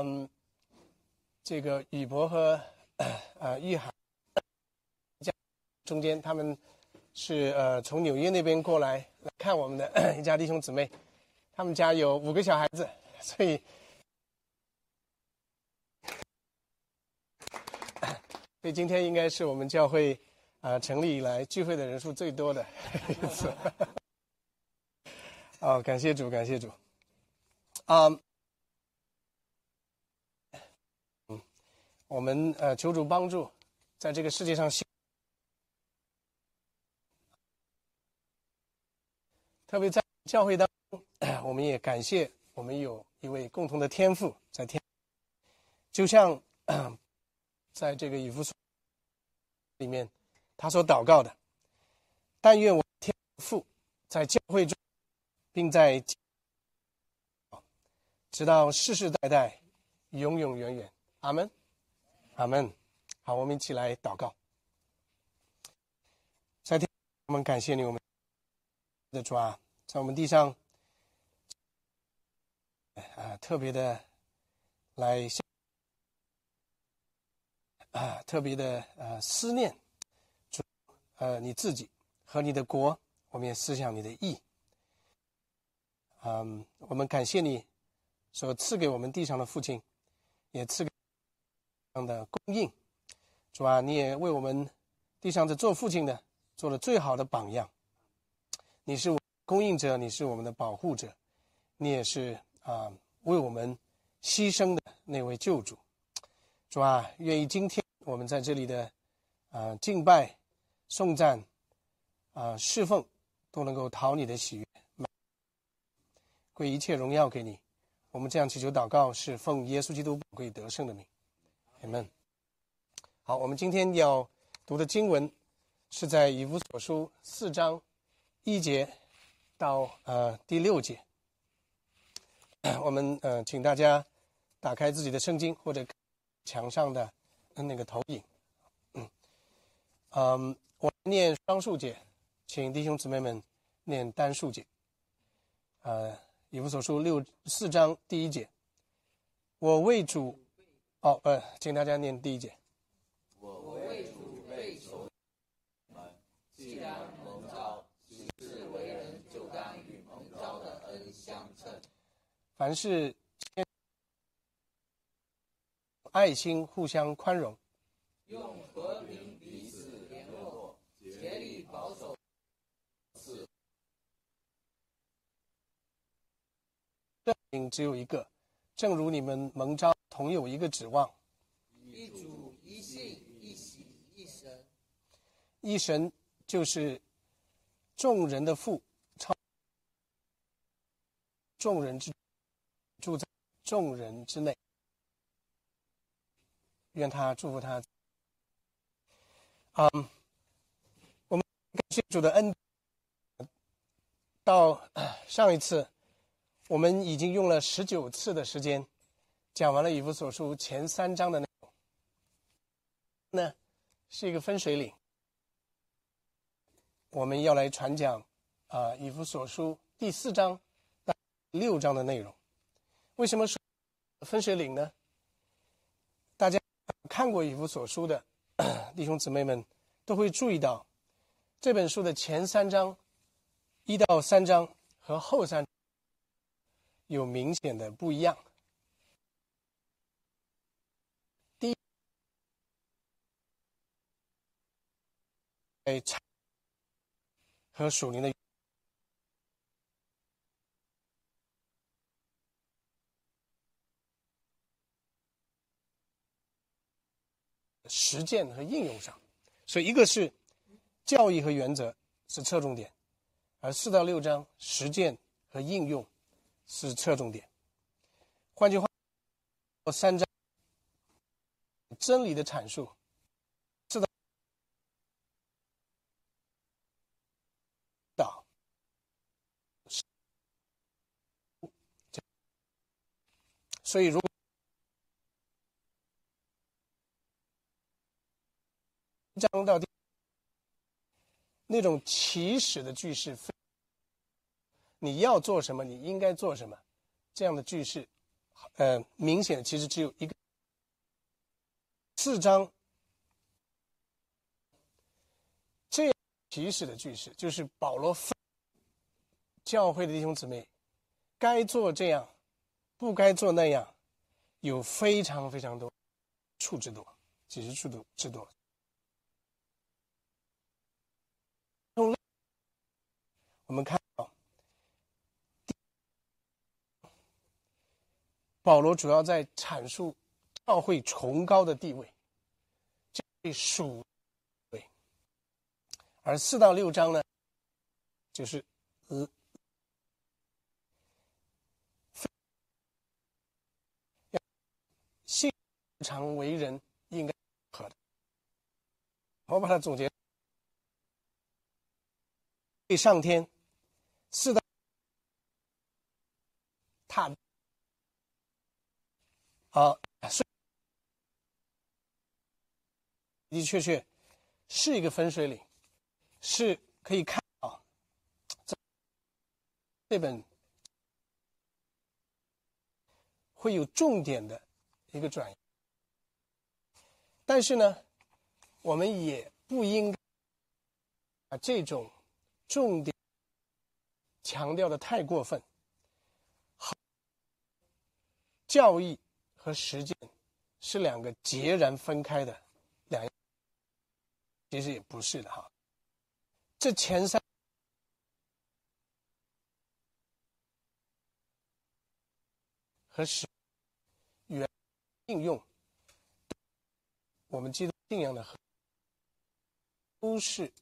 这个宇博和玉涵中间，他们是从纽约那边过来看我们的一家弟兄姊妹，他们家有5个小孩子，所以今天应该是我们教会成立以来聚会的人数最多的一次。感谢主，感谢主。我们求主帮助，在这个世界上，特别在教会当中，我们也感谢我们有一位共同的天父在天，就像在这个以弗所里面他所祷告的，但愿我天父在教会中，并在直到世世代代永永远远，阿们，阿们。好，我们一起来祷告。在天，我们感谢你，我们的主啊，在我们地上特别的来特别的思念主你自己和你的国，我们也思想你的义。我们感谢你所赐给我们地上的父亲，也赐给这样的供应。主啊，你也为我们地上的做父亲的做了最好的榜样。你是我们的供应者，你是我们的保护者，你也是为我们牺牲的那位救主。主啊，愿意今天我们在这里的敬拜、颂赞、侍奉，都能够讨你的喜悦，归一切荣耀给你。我们这样祈求祷告，是奉耶稣基督宝贵得胜的名，阿们。好，我们今天要读的经文是在以弗所书4章1节到第6节。我们请大家打开自己的圣经，或者墙上的那个投影。我念双数节，请弟兄姊妹们念单数节。以弗所书4章第1节，我为主，请大家念第1节。 我为主被囚们，既然蒙召，行事为人，就当与蒙召的恩相称。 凡事爱心互相宽容， 用和平彼此联络，竭力保守圣灵只有一个，正如你们蒙召同有一个指望。 一主一信一喜一神。 一神就是众人的父，众人之住在众人之内。愿他祝福他。我们感谢主的恩。到上一次，我们已经用了19次的时间，讲完了以弗所书前3章的内容。呢，是一个分水岭。我们要来传讲以弗所书第4章到6章的内容。为什么说分水岭呢？大家看过以弗所书的弟兄姊妹们都会注意到，这本书的前3章1到3章和后3章有明显的不一样。第一，和属灵的实践和应用上，所以一个是教义和原则是侧重点，而4到6章实践和应用是侧重点。换句话说，3章真理的阐述，4到所以如果1章到那种起始的句式，你要做什么，你应该做什么，这样的句式明显的其实只有一个4章这样起始的句式，就是保罗分教会的弟兄姊妹该做这样，不该做那样，有非常非常多处之多，几十处之多。我们看到保罗主要在阐述教会崇高的地位，教会属位，而4到6章呢，就是信常为人应该合的。我把它总结：对上天4到踏的确是一个分水岭，是可以看到这本会有重点的一个转移。但是呢，我们也不应该把这种重点强调的太过分。教义和实践是两个截然分开的两样，其实也不是的哈。这前3和实原应用，我们基督信仰的都是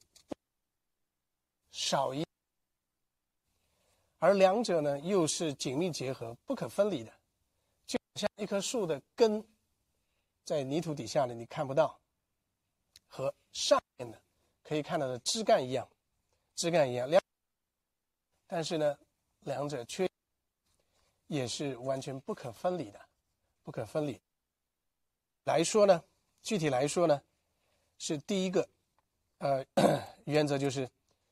少一，而两者呢又是紧密结合、不可分离的，就像一棵树的根在泥土底下呢你看不到，和上面的可以看到的枝干一样，但是呢两者却也是完全不可分离的，来说呢，具体来说呢，是第一个原则就是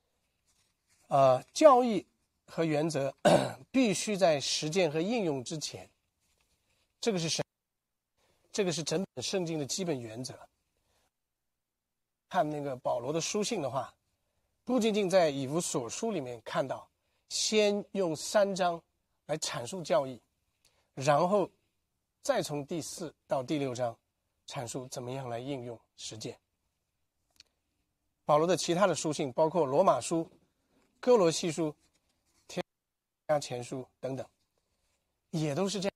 教义和原则必须在实践和应用之前，这个是什么？这个是整本圣经的基本原则。看那个保罗的书信的话，不仅仅在以弗所书里面看到，先用3章来阐述教义，然后再从第4到第6章阐述怎么样来应用实践。保罗的其他的书信，包括罗马书、哥罗西书、帖撒罗尼迦前书等等，也都是这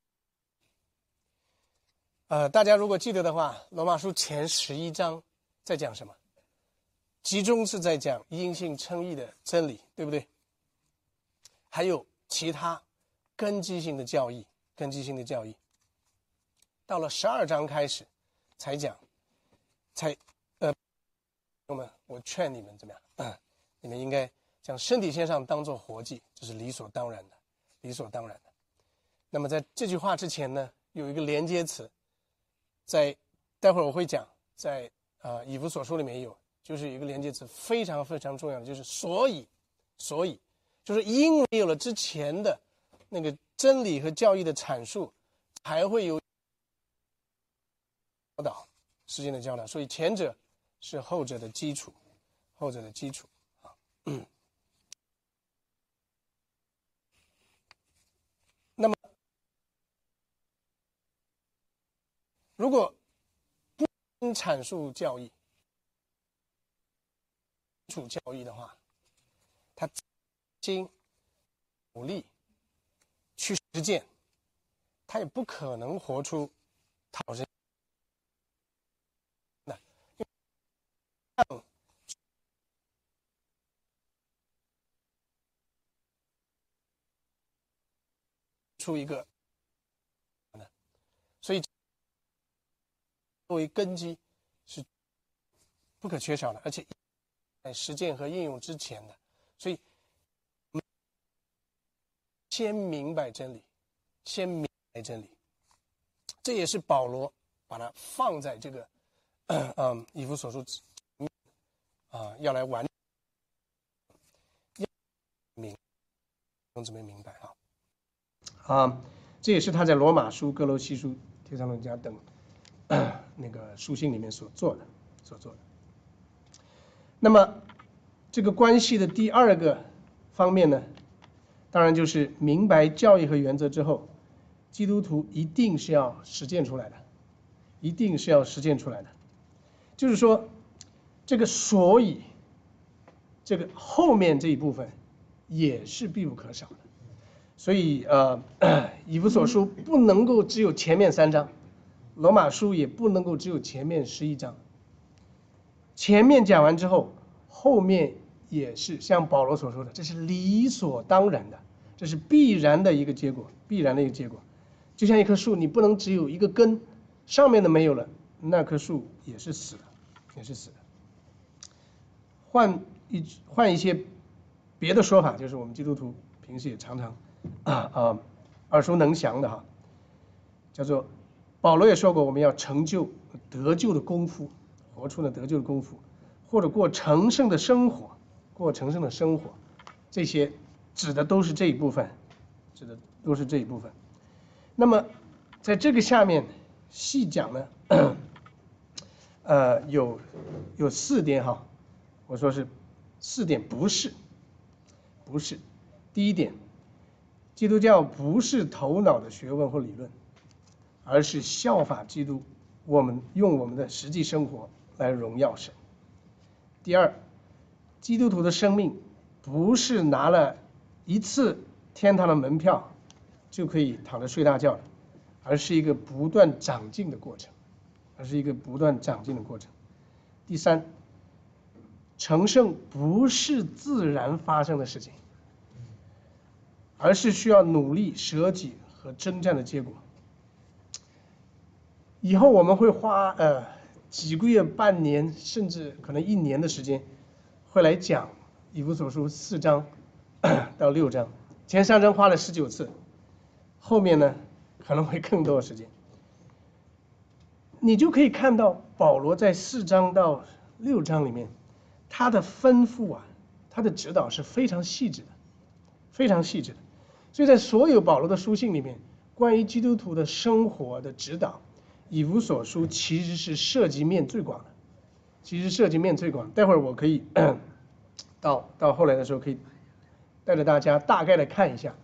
样。大家如果记得的话，罗马书前11章在讲什么？集中是在讲因信称义的真理，对不对？还有其他根基性的教义，到了12章开始才讲，我劝你们怎么样？你们应该将身体献上当作活祭，这是理所当然的。那么在这句话之前呢，有一个连接词，待会儿我会讲，在以弗所书里面也有，就是一个连接词非常非常重要的，就是所以就是因为有了之前的那个真理和教义的阐述，才会有教导，实践的教导，所以前者是后者的基础，那么如果不阐述教义的话，他经努力去实践，他也不可能活出讨人出一个，所以作为根基是不可缺少的，而且在实践和应用之前的，所以先明白真理，这也是保罗把它放在这个以弗所书要来完明，弟兄姊妹明白啊。 这也是他在罗马书、哥罗西书、帖撒罗尼迦等那个书信里面所做的。那么这个关系的第二个方面呢，当然就是明白教义和原则之后，基督徒一定是要实践出来的，就是说这个所以这个后面这一部分也是必不可少的。所以以弗所书不能够只有前面3章，罗马书也不能够只有前面11章。前面讲完之后，后面也是像保罗所说的，这是理所当然的，这是必然的一个结果。就像一棵树，你不能只有一个根，上面的没有了，那棵树也是死的。换一些别的说法，就是我们基督徒平时也常常耳熟能详的哈，叫做保罗也说过，我们要成就得救的功夫，活出了得救的功夫，或者过成圣的生活，这些指的都是这一部分。那么在这个下面细讲呢，有4点哈，我说是4点，不是。第一点，基督教不是头脑的学问或理论，而是效法基督，我们用我们的实际生活来荣耀神。第二，基督徒的生命不是拿了一次天堂的门票就可以躺着睡大觉的，而是一个不断长进的过程。第三，成圣不是自然发生的事情，而是需要努力、舍己和征战的结果。以后我们会花几个月、半年，甚至可能1年的时间，会来讲以弗所书4章到6章。前3章花了19次，后面呢可能会更多的时间。你就可以看到保罗在4章到6章里面，他的吩咐他的指导是非常细致的。所以在所有保罗的书信里面，关于基督徒的生活的指导，以弗所书其实是涉及面最广的。待会儿我可以到后来的时候，可以带着大家大概的看一下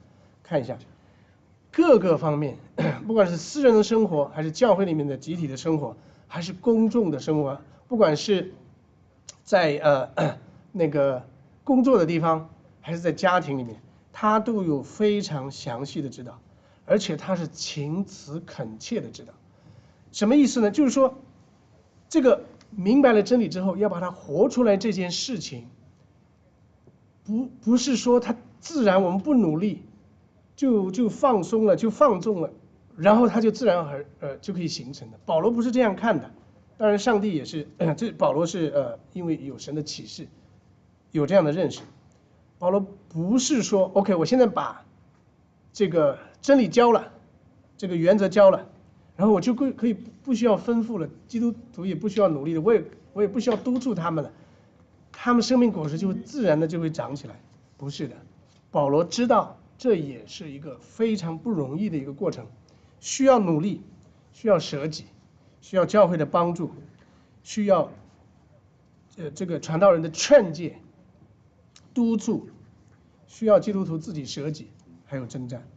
各个方面，不管是私人的生活，还是教会里面的集体的生活，还是公众的生活，不管是在那个工作的地方，还是在家庭里面，他都有非常详细的指导，而且他是情辞恳切的指导。什么意思呢？就是说这个明白了真理之后，要把它活出来，这件事情不是说他自然我们不努力就放松了，就放纵了，然后他就自然就可以形成的。保罗不是这样看的，当然上帝也是这保罗是因为有神的启示，有这样的认识。保罗不是说 OK， 我现在把这个真理教了，这个原则教了，然后我就可以不需要吩咐了，基督徒也不需要努力的，我也不需要督促他们了，他们生命果实就自然的就会长起来。不是的，保罗知道这也是一个非常不容易的一个过程，需要努力，需要舍己，需要教会的帮助，需要这个传道人的劝诫、督促，需要基督徒自己舍己，还有征战。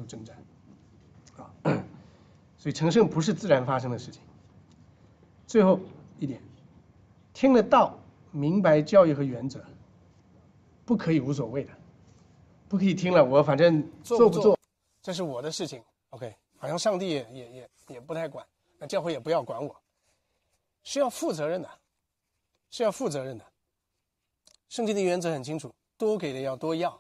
所以成圣不是自然发生的事情。最后一点，听了道，明白教义和原则，不可以无所谓的，不可以听了我反正做不做，这是我的事情。OK， 好像上帝也不太管，那教会也不要管我，是要负责任的，圣经的原则很清楚，多给的要多要，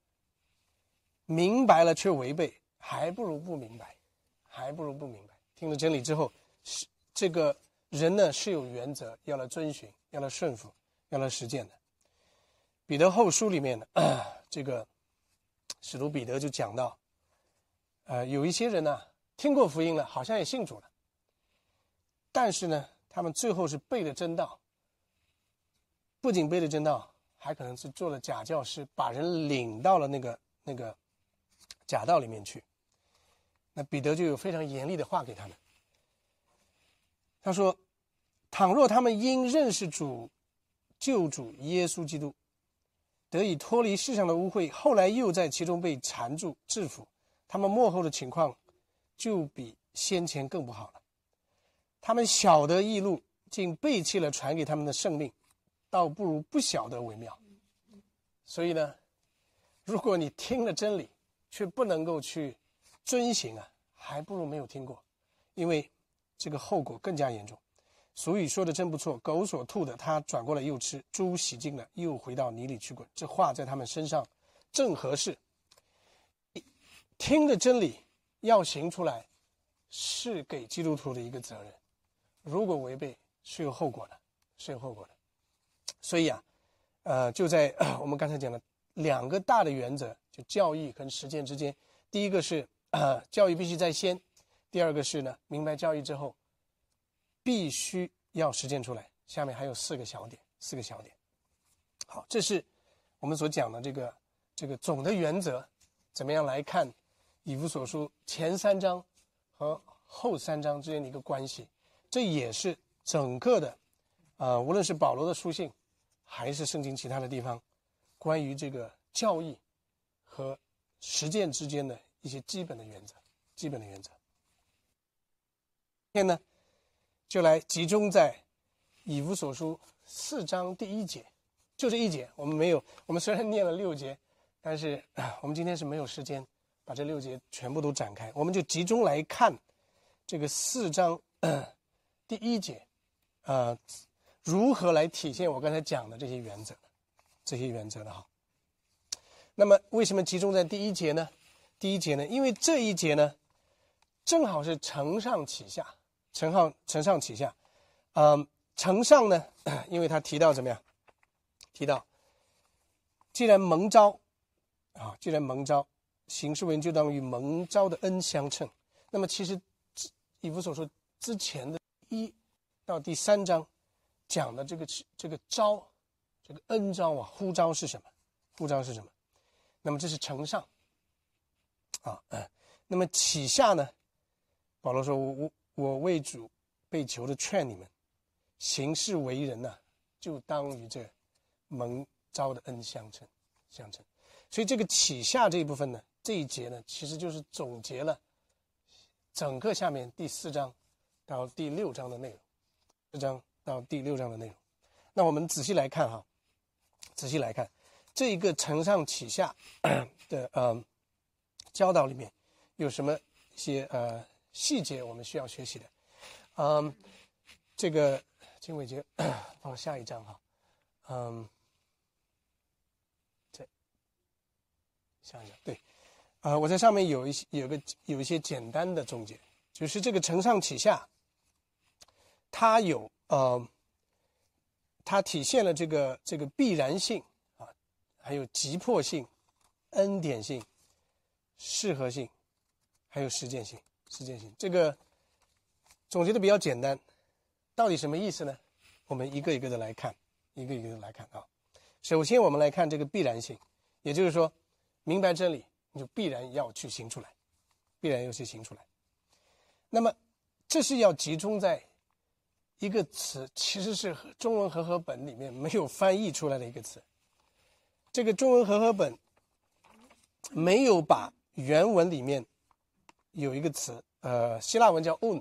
明白了却违背，还不如不明白。听了真理之后，这个人呢是有原则，要来遵循，要来顺服，要来实践的。彼得后书里面呢，这个使徒彼得就讲到，有一些人呢听过福音了，好像也信主了，但是呢，他们最后是背了真道，不仅背了真道，还可能是做了假教师，把人领到了那个假道里面去。 那彼得就有非常严厉的话给他们。他说，倘若他们因认识主救主耶稣基督，得以脱离世上的污秽，后来又在其中被缠住制服，他们末后的情况就比先前更不好了。他们晓得义路，竟背弃了传给他们的圣命，倒不如不晓得为妙。所以呢，如果你听了真理却不能够去遵行啊，还不如没有听过，因为这个后果更加严重。俗语说的真不错，狗所吐的他转过来又吃，猪洗净了又回到泥里去滚。这话在他们身上正合适。听了真理要行出来，是给基督徒的一个责任，如果违背是有后果的，是有后果的。所以啊，就在我们刚才讲的两个大的原则，就教义跟实践之间，第一个是教义必须在先，第二个是呢，明白教义之后必须要实践出来。下面还有四个小点。好，这是我们所讲的这个总的原则，怎么样来看以弗所书前3章和后3章之间的一个关系。这也是整个的无论是保罗的书信还是圣经其他的地方关于这个教义和实践之间的一些基本的原则。今天呢，就来集中在以弗所书4章第1节，就这一节。我们虽然念了6节，但是我们今天是没有时间把这6节全部都展开，我们就集中来看这个4章第1节，如何来体现我刚才讲的这些原则的哈。那么为什么集中在第1节呢？因为这一节呢，正好是承上启下。承上呢，因为他提到怎么样？提到既然蒙召，行事为人就当与蒙召的恩相称。那么其实以弗所书之前的1到第3章讲的这个召，这个恩召啊，呼召是什么？那么这是承上那么启下呢？保罗说，我为主被求的劝你们，行事为人呢，就当与这蒙召的恩相称。所以这个启下这一部分呢，这一节呢，其实就是总结了整个下面第4章到第6章的内容。4章到第6章的内容。那我们仔细来看这一个承上启下的教导里面有什么一些细节我们需要学习的。这个金伟杰放下一章哈。下一章对。我在上面有一些简单的总结，就是这个承上启下，它体现了这个必然性啊，还有急迫性、恩典性、适合性，还有实践性。这个总结的比较简单，到底什么意思呢？我们一个一个的来看啊。首先我们来看这个必然性，也就是说，明白真理你就必然要去行出来。那么这是要集中在一个词，其实是中文和合本里面没有翻译出来的一个词。这个中文和合本没有把原文里面有一个词，希腊文叫 un，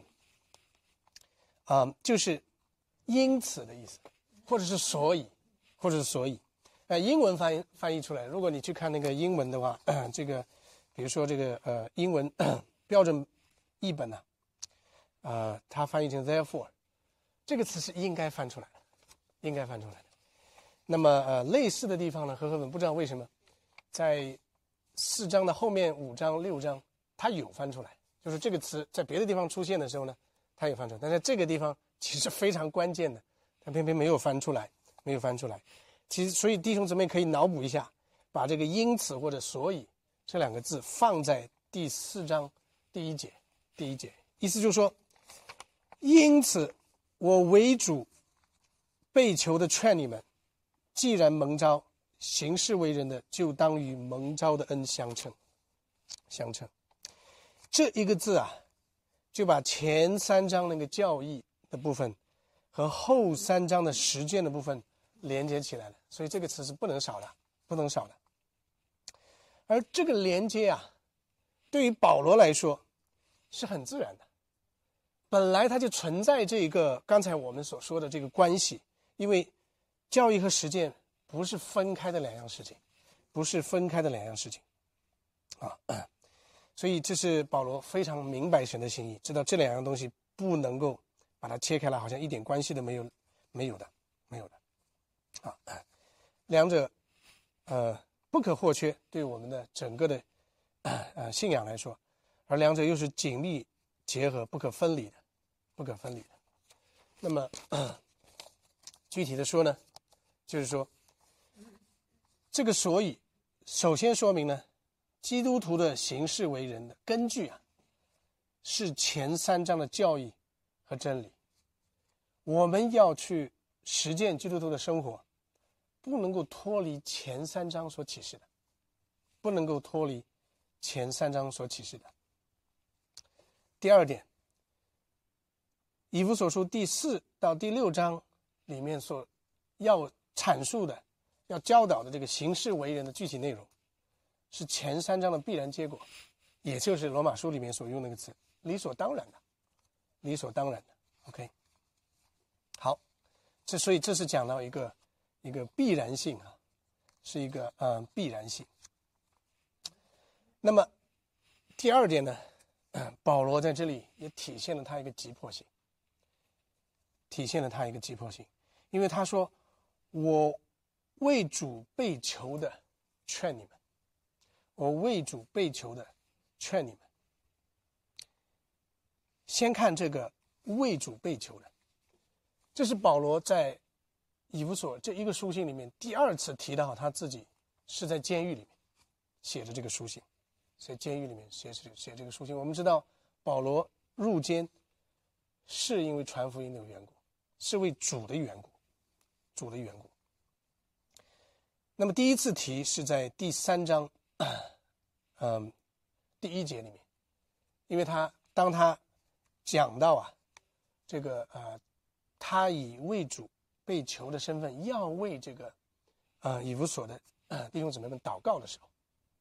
就是因此的意思，或者是所以。英文翻译出来，如果你去看那个英文的话，这个比如说这个英文标准译本呢，它翻译成 therefore， 这个词是应该翻出来的。那么类似的地方呢，和合本不知道为什么在4章的后面5章6章它有翻出来，就是这个词在别的地方出现的时候呢，它有翻出来，但在这个地方其实非常关键的，它偏偏没有翻出来。其实所以弟兄姊妹可以脑补一下，把这个因此或者所以这2个字放在第4章第1节，意思就是说，因此我为主被求的劝你们，既然蒙召行事为人的，就当与蒙召的恩相称。 这一个字啊，就把前3章那个教义的部分和后3章的实践的部分连接起来了，所以这个词是不能少的，不能少的。而这个连接啊，对于保罗来说是很自然的，本来它就存在这个刚才我们所说的这个关系，因为教义和实践不是分开的两样事情，不是分开的两样事情啊。所以这是保罗非常明白神的心意，知道这2样东西不能够把它切开来，好像一点关系都没有的啊。两者不可或缺，对我们的整个的信仰来说，而两者又是紧密结合、不可分离的。那么具体的说呢，就是说这个所以首先说明呢，基督徒的行事为人的根据啊，是前3章的教义和真理。我们要去实践基督徒的生活，不能够脱离前3章所启示的，不能够脱离前3章所启示的。第二点，以弗所书第4到第6章里面所要阐述的、要教导的这个行事为人的具体内容，是前3章的必然结果，也就是罗马书里面所用那个词，理所当然的，理所当然的。OK， 好，所以这是讲到一个必然性啊，是一个必然性。那么第二点呢，保罗在这里也体现了他一个急迫性，因为他说：“我为主被囚的劝你们。”我为主被囚的劝你们。先看这个为主被囚的，这是保罗在以弗所这一个书信里面第2次提到他自己是在监狱里面写着这个书信，在监狱里面写这个书信。我们知道保罗入监是因为传福音的缘故，是为主的缘故。那么第一次提是在第3章第1节里面，因为当他讲到啊，这个他以为主被囚的身份要为这个以弗所的弟兄姊妹们祷告的时候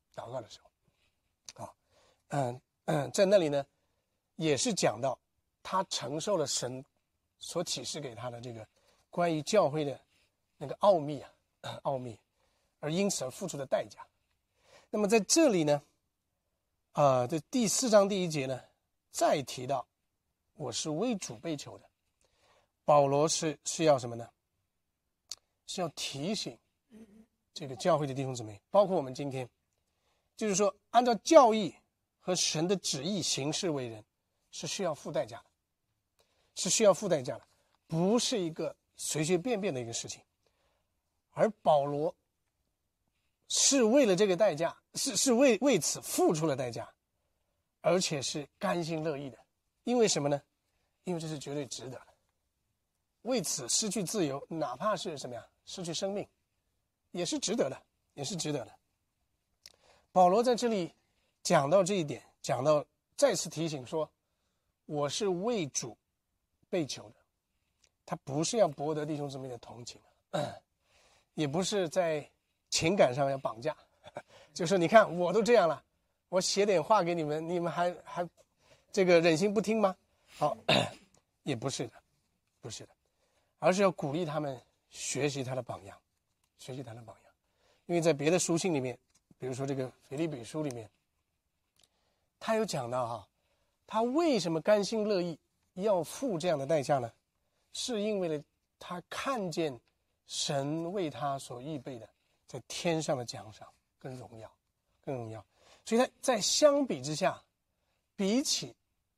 在那里呢也是讲到他承受了神所启示给他的这个关于教会的那个奥秘，而因此而付出的代价。那么在这里呢这第4章第1节呢再提到我是为主被囚的。保罗是要什么呢？是要提醒这个教会的弟兄姊妹，包括我们今天，就是说按照教义和神的旨意行事为人是需要付代价的，不是一个随随便便的一个事情。而保罗是为了这个代价，是为此付出了代价，而且是甘心乐意的。因为什么呢？因为这是绝对值得的。为此失去自由，哪怕是什么呀，失去生命，也是值得的。保罗在这里讲到这一点，讲到再次提醒说，我是为主被囚的。他不是要博得弟兄姊妹的同情，也不是在情感上要绑架，就说你看我都这样了，我写点话给你们，你们还这个忍心不听吗？好，也不是的，而是要鼓励他们学习他的榜样。因为在别的书信里面，比如说这个腓立比书里面，他有讲到他为什么甘心乐意要付这样的代价呢？是因为他看见神为他所预备的在天上的奖赏跟荣耀，所以他在相比之下，比起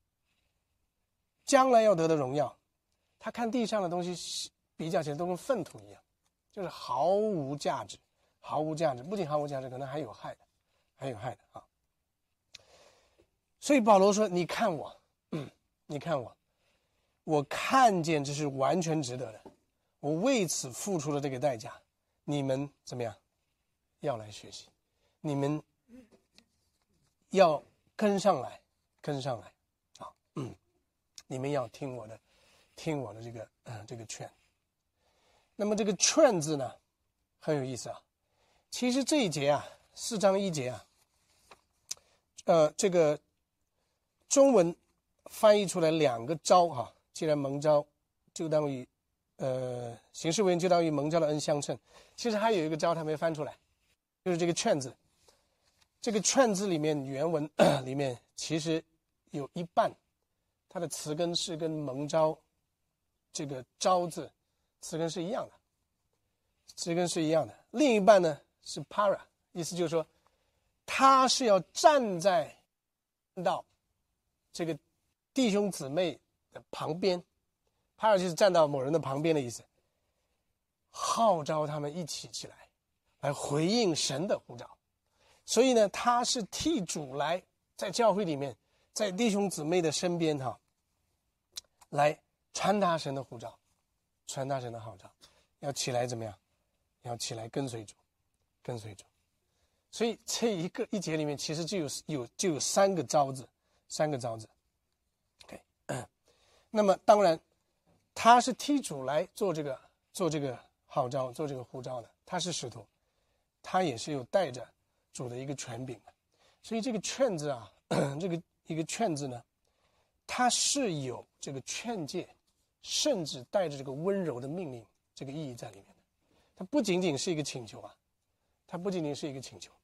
将来要得的荣耀，他看地上的东西比较起来都跟粪土一样，就是毫无价值。不仅毫无价值，可能还有害的啊。所以保罗说：“你看我，我看见这是完全值得的，我为此付出了这个代价。你们怎么样？要来学习，你们要跟上来， 跟上来啊，你们要听我的这个劝。那么这个劝字呢很有意思啊，其实这一节啊4章1节啊，这个中文翻译出来2个招哈，既然蒙召就当与行事为人就当与蒙召的恩相称。其实还有一个招他没翻出来，就是这个劝字。这个劝字里面原文里面其实有一半它的词根是跟蒙召这个召字词根是一样的，词根是一样的。另一半呢是 para， 意思就是说他是要站在到这个弟兄姊妹的旁边， para 就是站到某人的旁边的意思，号召他们一起起来来回应神的呼召。所以呢他是替主来在教会里面，在弟兄姊妹的身边来传达神的呼召，传达神的号召，要起来怎么样？要起来跟随主，跟随主。所以这一节里面其实就有3个召字，3个召字。OK， 那么当然他是替主来做这个号召，做这个呼召的，他是使徒，他也是有带着主的一个权柄的。所以这个劝字啊，这个一个劝字呢，它是有这个劝诫，甚至带着这个温柔的命令这个意义在里面的。它不仅仅是一个请求啊，它不仅仅是一个请求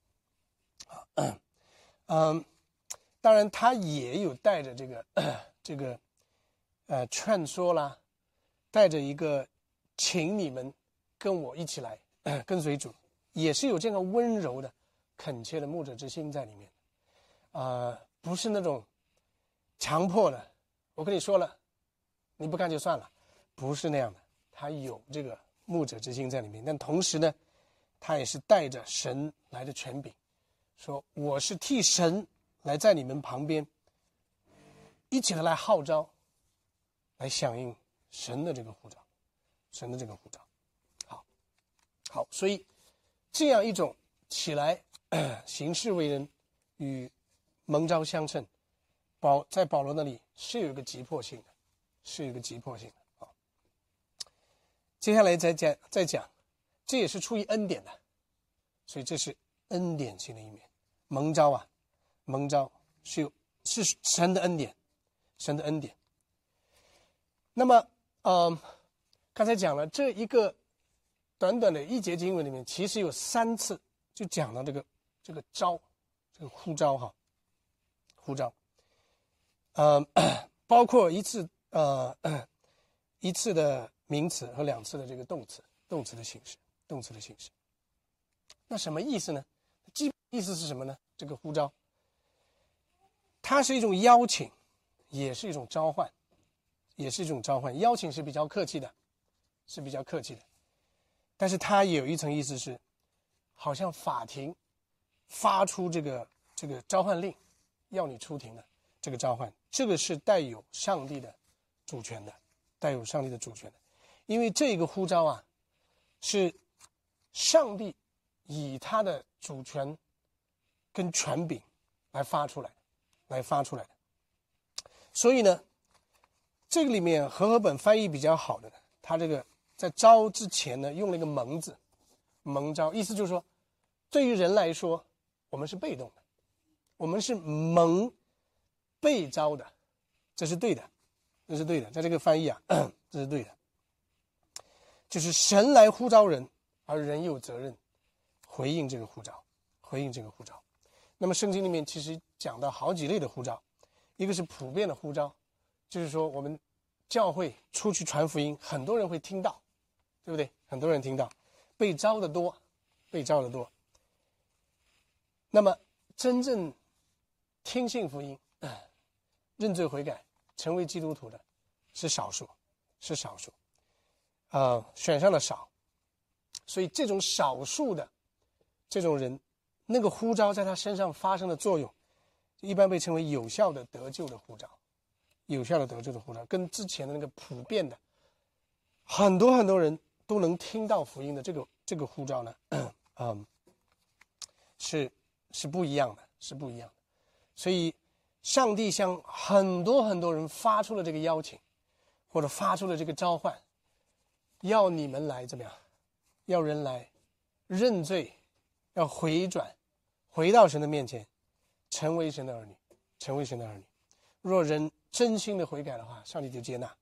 当然它也有带着这个劝说啦，带着一个请你们跟我一起来跟随主，也是有这个温柔的恳切的牧者之心在里面不是那种强迫的，我跟你说了你不干就算了，不是那样的，他有这个牧者之心在里面。但同时呢他也是带着神来的权柄，说我是替神来在你们旁边一起的来号召，来响应神的这个呼召，神的这个呼召。好，所以这样一种起来行事为人与蒙召相称，在保罗那里是有一个急迫性的，是有一个急迫性的。接下来再讲，这也是出于恩典的，所以这是恩典性的一面。蒙召啊，蒙召是神的恩典，神的恩典。那么刚才讲了这一个短短的1节经文里面，其实有3次就讲到这个召，这个呼召呼召包括一次的名词和2次的这个动词的形式。那什么意思呢？基本意思是什么呢？这个呼召它是一种邀请，也是一种召唤，邀请是比较客气的，但是它也有一层意思是好像法庭发出这个召唤令要你出庭的这个召唤，这个是带有上帝的主权的，因为这个呼召啊是上帝以他的主权跟权柄来发出来的。所以呢这个里面和合本翻译比较好的呢，他这个在召之前呢用了一个蒙字，蒙召，意思就是说对于人来说我们是被动的，我们是蒙被召的，这是对的，在这个翻译啊这是对的，就是神来呼召人，而人有责任回应这个呼召。那么圣经里面其实讲到好几类的呼召，一个是普遍的呼召，就是说我们教会出去传福音，很多人会听到，对不对？很多人听到，被召的多。那么真正听信福音认罪悔改成为基督徒的是少数，选上了少。所以这种少数的这种人，那个呼召在他身上发生的作用一般被称为有效的得救的呼召，跟之前的那个普遍的很多人都能听到福音的这个呼召呢是不一样的。所以上帝向很多很多人发出了这个邀请，或者发出了这个召唤，要你们来怎么样？要人来认罪，要回转，回到神的面前，成为神的儿女，成为神的儿女。若人真心的悔改的话，上帝就接纳。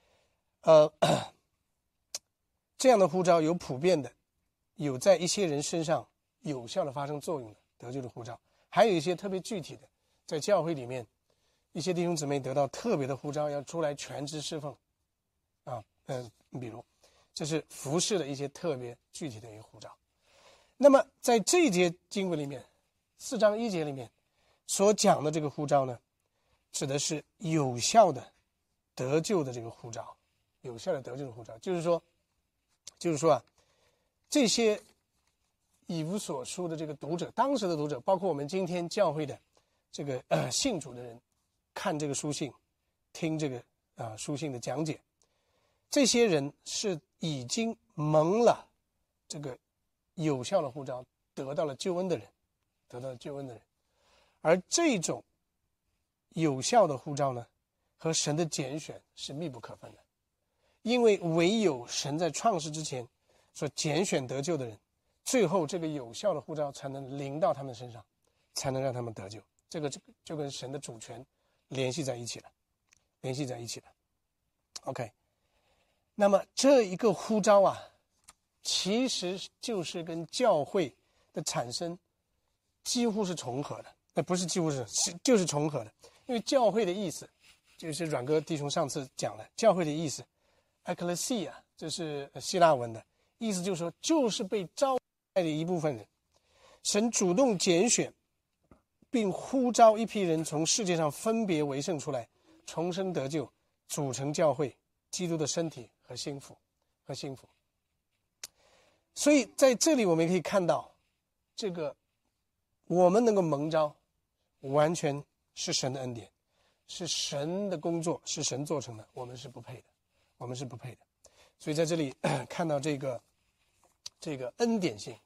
这样的呼召有普遍的，有在一些人身上有效的发生作用的得救的呼召，还有一些特别具体的，在教会里面一些弟兄姊妹得到特别的呼召，要出来全职侍奉比如这是服事的一些特别具体的一个呼召。那么在这一节经文里面4章1节里面所讲的这个呼召呢，指的是有效的得救的这个呼召，有效的得救的呼召，就是说啊，这些以弗所书的这个读者，当时的读者，包括我们今天教会的这个信主的人，看这个书信，听这个书信的讲解，这些人是已经蒙了这个有效的呼召，得到了救恩的人，而这种有效的呼召呢，和神的拣选是密不可分的。因为唯有神在创世之前所拣选得救的人，最后这个有效的呼召才能临到他们身上，才能让他们得救。这个就跟神的主权联系在一起了。OK， 那么这一个呼召啊，其实就是跟教会的产生几乎是重合的，不是几乎是，就是重合的。因为教会的意思，就是阮哥弟兄上次讲了，教会的意思 ekklesia 这是希腊文的意思，就是说就是被招来的一部分人，神主动拣选并呼召一批人从世界上分别为圣出来，重生得救，组成教会，基督的身体和心腹。所以在这里我们可以看到，这个我们能够蒙召，完全是神的恩典，是神的工作，是神做成的，我们是不配的。所以在这里看到这个恩典性。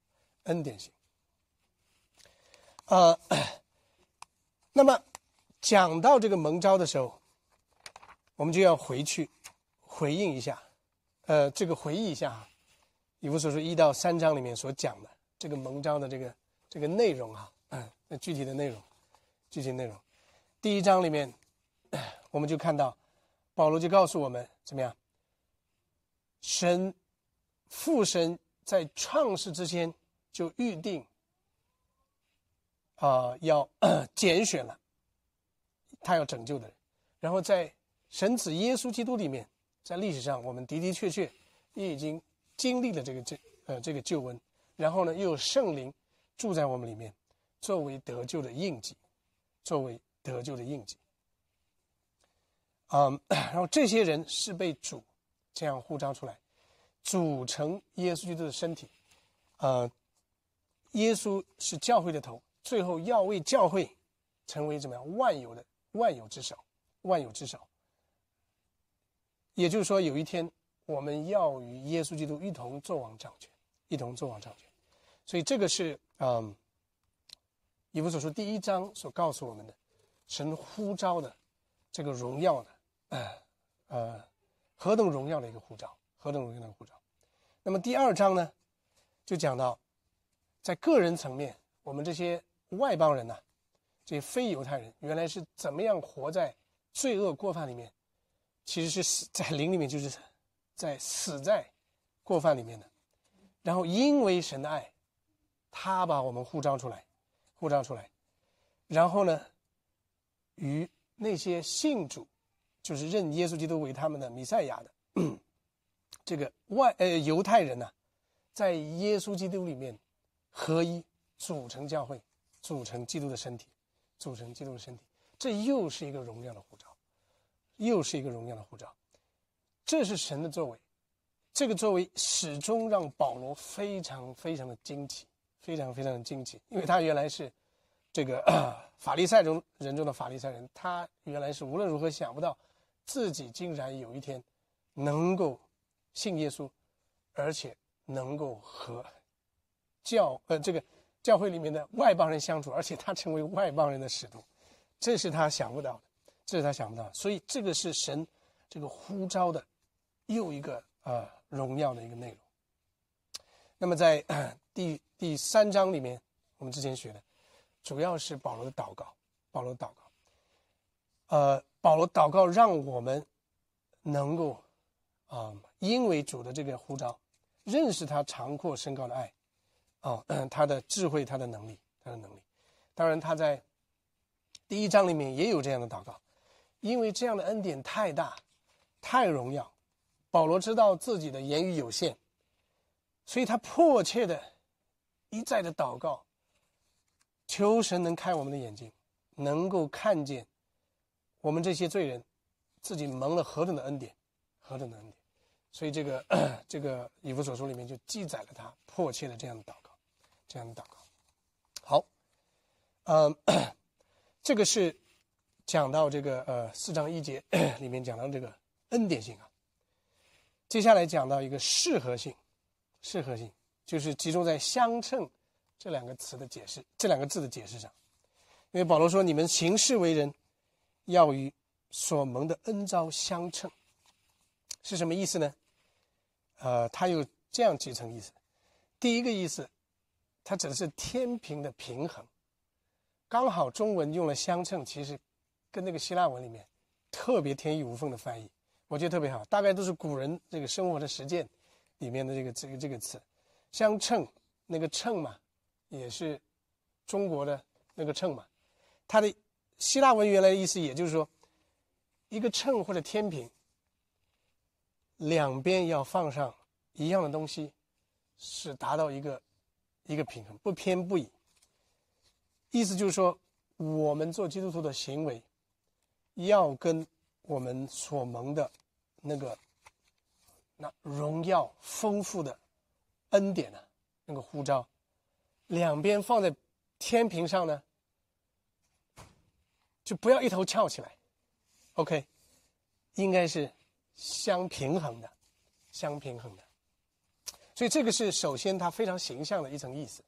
那么讲到这个蒙召的时候，我们就要回去回忆一下以弗所书1到3章里面所讲的这个蒙召的这个内容具体内容。第1章里面我们就看到保罗就告诉我们怎么样，父神在创世之前就预定要拣选了他要拯救的人，然后在神子耶稣基督里面，在历史上我们的确也已经经历了这个救恩，然后呢又有圣灵住在我们里面，作为得救的印记。然后这些人是被主这样呼召出来，组成耶稣基督的身体。耶稣是教会的头，最后要为教会成为怎么样万有之首。也就是说，有一天我们要与耶稣基督一同作王掌权。所以这个是以弗所书第1章所告诉我们的神呼召的这个荣耀的何等荣耀的一个呼召。那么第2章呢，就讲到在个人层面，我们这些外邦人这些非犹太人原来是怎么样活在罪恶过犯里面，其实是在灵里面，就是在死在过犯里面的。然后因为神的爱，他把我们呼召出来，然后呢与那些信主，就是认耶稣基督为他们的弥赛亚的这个犹太人在耶稣基督里面合一，组成教会，组成基督的身体。这又是一个荣耀的呼召，这是神的作为。这个作为始终让保罗非常的惊奇，因为他原来是这个法利赛人中的法利赛人，他原来是无论如何想不到自己竟然有一天能够信耶稣，而且能够和这个教会里面的外邦人相处，而且他成为外邦人的使徒， 这是他想不到的，这是他想不到的。所以这个是神这个呼召的又一个荣耀的一个内容。那么在第3章里面，我们之前学的主要是保罗的祷告，保罗祷告让我们能够因为主的这个呼召，认识他长阔深高的爱，他的智慧，他的能力。当然他在第1章里面也有这样的祷告，因为这样的恩典太大太荣耀，保罗知道自己的言语有限，所以他迫切的一再的祷告，求神能开我们的眼睛，能够看见我们这些罪人自己蒙了何等的恩典，何等的恩典。所以这个以弗所书里面就记载了他迫切的这样的祷告。好，这个是讲到这个4章1节里面讲到这个恩典性啊。接下来讲到一个适合性就是集中在相称这两个字的解释上。因为保罗说，你们行事为人要与所蒙的恩召相称，是什么意思呢？他有这样几层意思。第一个意思，它指的是天平的平衡，刚好中文用了相称，其实跟那个希腊文里面特别天衣无缝的翻译，我觉得特别好，大概都是古人这个生活的实践里面的这个词。相称，那个称嘛，也是中国的那个称嘛，它的希腊文原来的意思也就是说，一个秤或者天平两边要放上一样的东西，是达到一个平衡，不偏不倚。意思就是说，我们做基督徒的行为要跟我们所蒙的那荣耀丰富的恩典啊，那个呼召，两边放在天平上呢，就不要一头翘起来 ，OK， 应该是相平衡的。所以这个是首先它非常形象的一层意思。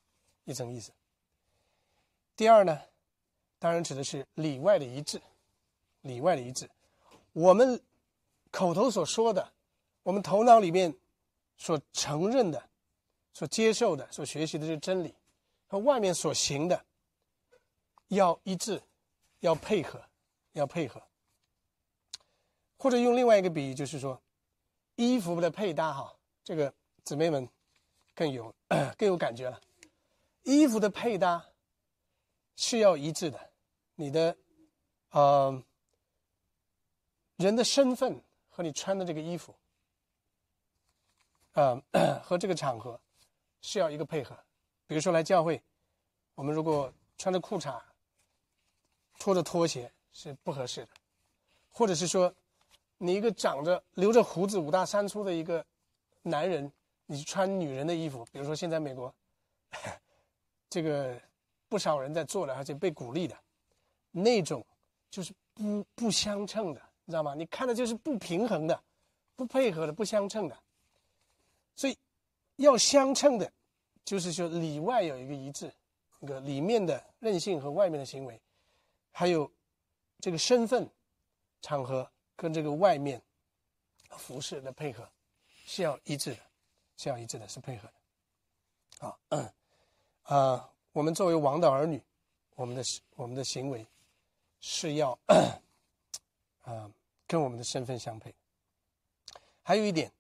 第二呢，当然指的是里外的一致。我们口头所说的，我们头脑里面所承认的、所接受的、所学习的这个真理，和外面所行的要一致，要配合。或者用另外一个比喻，就是说衣服的配搭哈，这个姊妹们更有感觉了。衣服的配搭是要一致的，你的人的身份和你穿的这个衣服和这个场合是要一个配合。比如说来教会，我们如果穿着裤衩拖着拖鞋是不合适的，或者是说你一个留着胡子5大3粗的一个男人，你穿女人的衣服，比如说现在美国这个不少人在做的，而且被鼓励的那种，就是不相称的，你知道吗？你看的就是不平衡的、不配合的、不相称的。所以要相称的，就是说里外有一个一致，那个里面的任性和外面的行为，还有这个身份场合跟这个外面服饰的配合是要一致的，是配合的。我们作为王的儿女，我们的行为是要跟我们的身份相配。还有一点，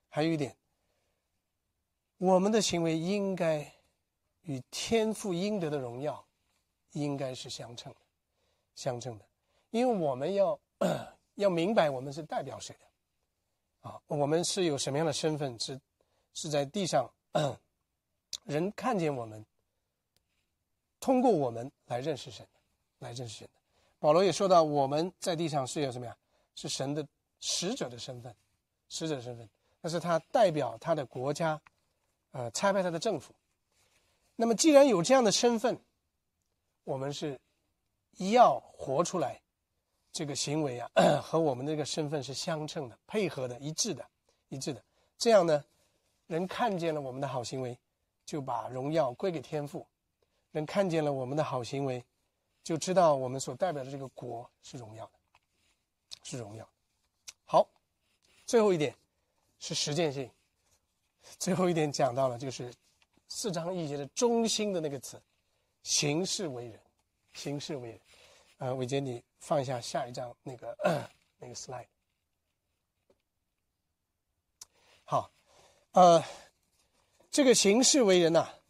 我们的行为应该与天父应得的荣耀应该是相称的，因为我们要明白我们是代表谁的我们是有什么样的身份，是在地上人看见我们，通过我们来认识神的。保罗也说到，我们在地上是有什么呀？是神的使者的身份，那是他代表他的国家差派他的政府。那么既然有这样的身份，我们是要活出来这个行为和我们这个身份是相称的、配合的、一致的。这样呢，人看见了我们的好行为，就把荣耀归给天父；人看见了我们的好行为， 就知道我们所代表的这个国是荣耀的，是荣耀。好，最后一点是实践性，最后一点讲到了就是4章1节的中心的那个词，行事为人，行事为人。伟杰，你放一下下一张那个slide。好，这个行事为人呐，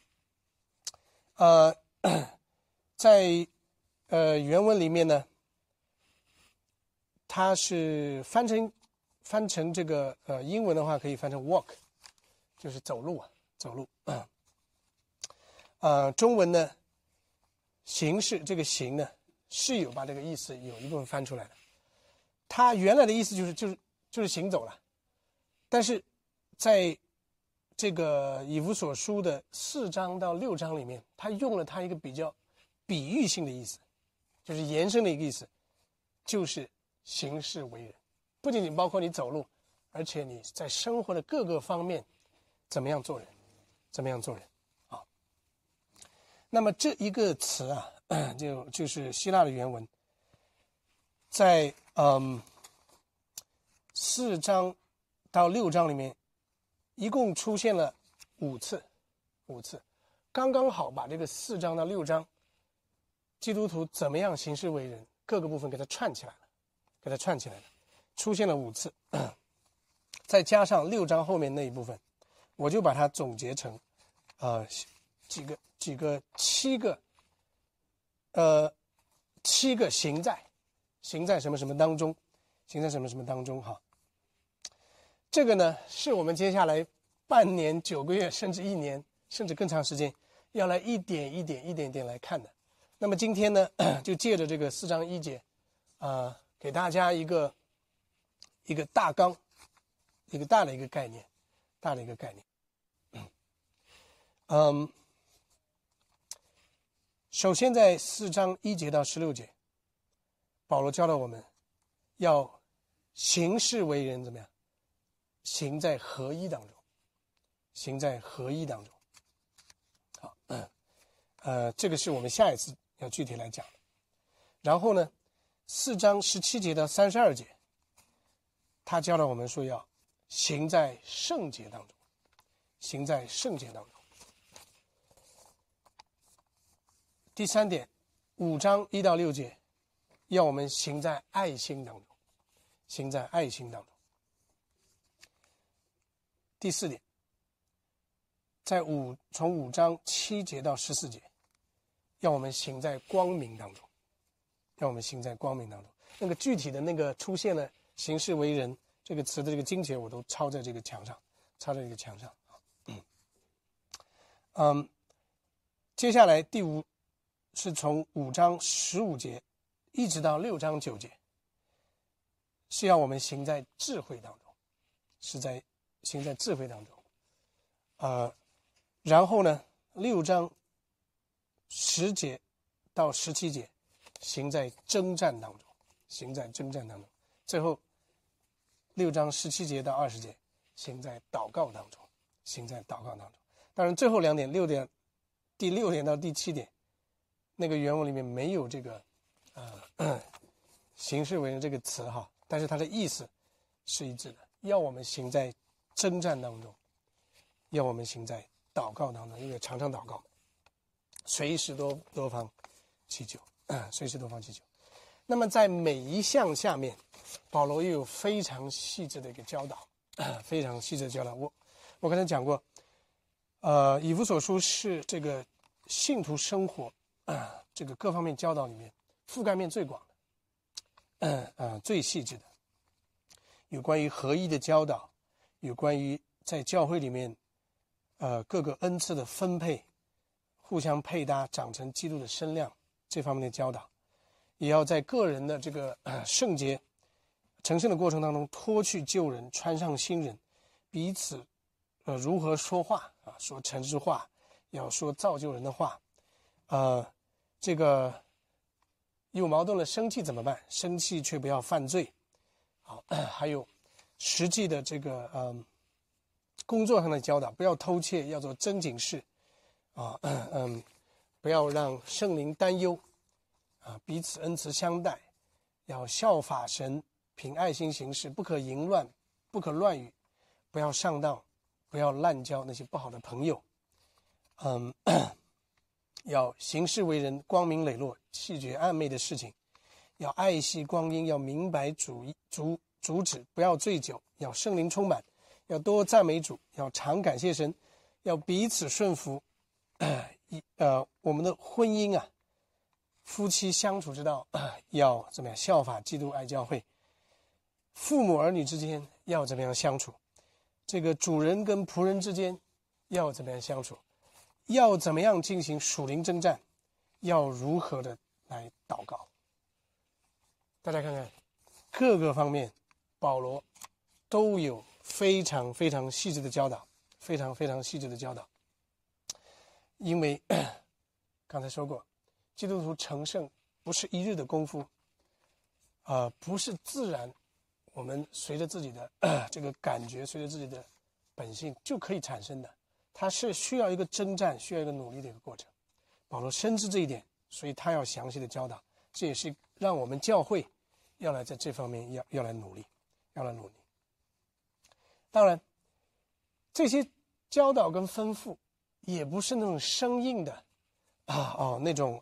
在原文里面呢，它是翻成这个英文的话，可以翻成 walk， 就是走路啊，走路。中文呢，行事这个行呢，是有把这个意思有一部分翻出来的。它原来的意思就是行走了，但是在这个以弗所书的4章到6章里面，他用了他一个比较比喻性的意思，就是延伸的一个意思，就是行事为人，不仅仅包括你走路，而且你在生活的各个方面怎么样做人，怎么样做人啊？那么这一个词啊，就是希腊的原文，在4章到6章里面，一共出现了5次，刚刚好把这个4章到6章基督徒怎么样行事为人各个部分给它串起来了，出现了5次，再加上6章后面那一部分，我就把它总结成7个行在什么什么当中，行在什么什么当中哈。这个呢，是我们接下来半年、9个月，甚至1年，甚至更长时间，要来一点一点来看的。那么今天呢，就借着这个4章1节，给大家一个大纲，一个大的一个概念。首先在4章1节到16节，保罗教导我们要行事为人怎么样？行在合一当中，好，这个是我们下一次要具体来讲的。然后呢，4章17节到32节，他教导我们说要行在圣洁当中，第3点，5章1到6节，要我们行在爱心当中，第4点，从5章7节到14节，要我们行在光明当中，那个具体的那个出现了行事为人这个词的这个经节，我都抄在这个墙上。接下来第5是从5章15节一直到6章9节，是要我们行在智慧当中，然后呢6章10节到17节，行在征战当中，最后6章17节到20节，行在祷告当中。当然最后2点第6点到第7点，那个原文里面没有这个行事为人这个词哈，但是它的意思是一致的，要我们行在征战当中，要我们行在祷告当中，因为常常祷告，随时多方祈求。那么在每一项下面，保罗又有非常细致的一个教导，我刚才讲过，以弗所书是这个信徒生活这个各方面教导里面覆盖面最广的，最细致的，有关于合一的教导，有关于在教会里面各个恩赐的分配，互相配搭，长成基督的身量，这方面的教导，也要在个人的这个圣洁成圣的过程当中脱去旧人，穿上新人，彼此如何说话说诚实话，要说造就人的话，这个有矛盾了生气怎么办？生气却不要犯罪。好，还有实际的这个工作上的教导，不要偷窃，要做真警事不要让圣灵担忧， 彼此恩慈相待，要效法神，凭爱心行事，不可淫乱，不可乱语，不要上当，不要滥交那些不好的朋友。要行事为人光明磊落，弃绝暗昧的事情，要爱惜光阴，要明白主旨，不要醉酒，要圣灵充满，要多赞美主，要常感谢神，要彼此顺服。我们的婚姻啊，夫妻相处之道要怎么样效法基督爱教会，父母儿女之间要怎么样相处，这个主人跟仆人之间要怎么样相处，要怎么样进行属灵征战，要如何的来祷告。大家看看各个方面保罗都有非常非常细致的教导，非常非常细致的教导。因为刚才说过，基督徒成圣不是一日的功夫，不是自然我们随着自己的这个感觉，随着自己的本性就可以产生的，它是需要一个征战，需要一个努力的一个过程。保罗深知这一点，所以他要详细的教导，这也是让我们教会要来在这方面要来努力，要来努力。当然，这些教导跟吩咐也不是那种生硬的那种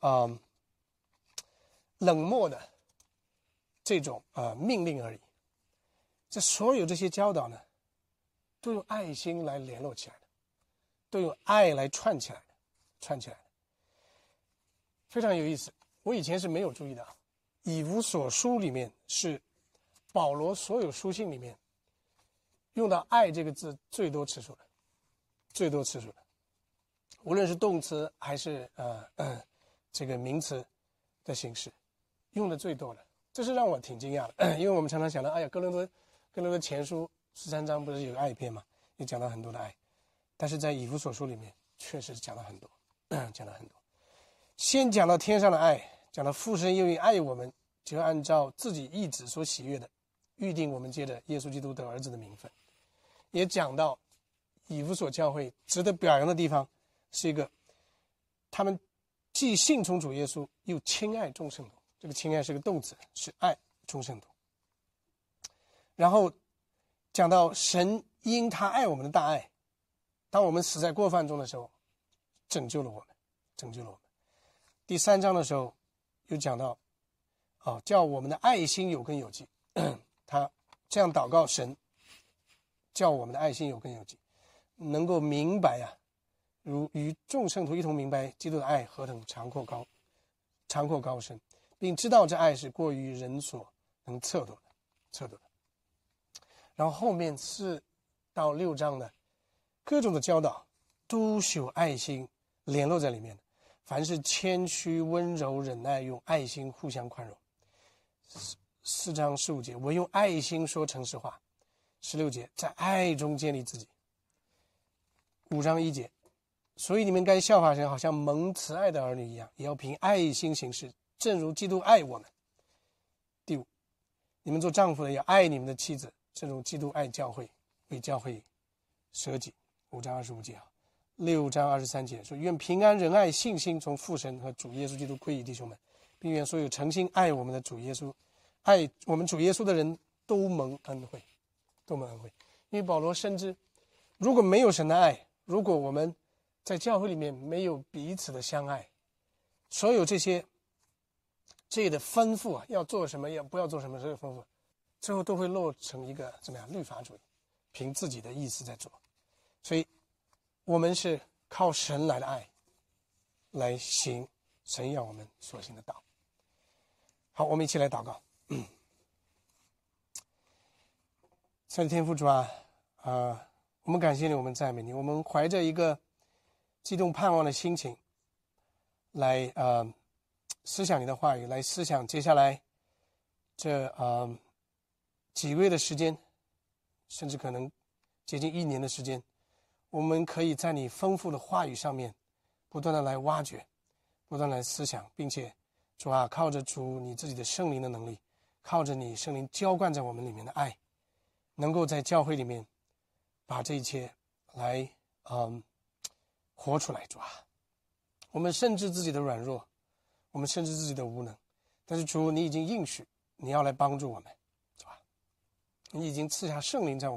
冷漠的这种命令而已。这所有这些教导呢，都用爱心来联络起来的，都用爱来串起来的，非常有意思。我以前是没有注意到，以弗所书里面是保罗所有书信里面用到爱这个字最多次数的，无论是动词还是这个名词的形式，用的最多的，这是让我挺惊讶的。因为我们常常想到，哎呀，哥林多前书13章不是有个爱篇嘛，也讲到很多的爱，但是在以弗所书里面确实讲了很多，先讲到天上的爱，讲到父神因为爱我们，就按照自己意志所喜悦的预定我们借着耶稣基督得儿子的名分，也讲到以弗所教会值得表扬的地方是一个他们既信从主耶稣又亲爱众圣徒，这个亲爱是个动词，是爱众圣徒。然后讲到神因他爱我们的大爱，当我们死在过犯中的时候拯救了我们。第3章的时候又讲到叫我们的爱心有根有基，他这样祷告神，叫我们的爱心有根有基，能够明白如与众圣徒一同明白基督的爱何等长阔高深，并知道这爱是过于人所能测度的。然后后面4到6章的各种的教导都是有爱心联络在里面的，凡是谦虚温柔忍耐，用爱心互相宽容。4章15节，我用爱心说诚实话。16节，在爱中建立自己。5章1节，所以你们该效法神，好像蒙慈爱的儿女一样，也要凭爱心行事，正如基督爱我们。第5，你们做丈夫的要爱你们的妻子，正如基督爱教会，为教会舍己。5章25节。6章23节说，愿平安仁爱信心从父神和主耶稣基督归于弟兄们，并愿所有诚心爱我们的主耶稣的人都蒙恩惠。因为保罗深知，如果没有神的爱，如果我们在教会里面没有彼此的相爱，所有这些的吩咐要做什么要不要做什么，这个吩咐最后都会落成一个怎么样律法主义，凭自己的意思在做。所以我们是靠神来的爱来行神要我们所行的道。好，我们一起来祷告。亲爱的天父主我们感谢你，我们赞美你，我们怀着一个激动盼望的心情来思想你的话语，来思想接下来这几个月的时间，甚至可能接近1年的时间，我们可以在你丰富的话语上面不断的来挖掘，不断来思想，并且主靠着主你自己的圣灵的能力，靠着你圣灵浇灌在我们里面的爱，能够在教会里面把这一切来活出来。主我们深知自己的软弱，我们深知自己的无能， 但是主，你已经应许你要来帮助我们，是吧？你已经赐下圣灵在我们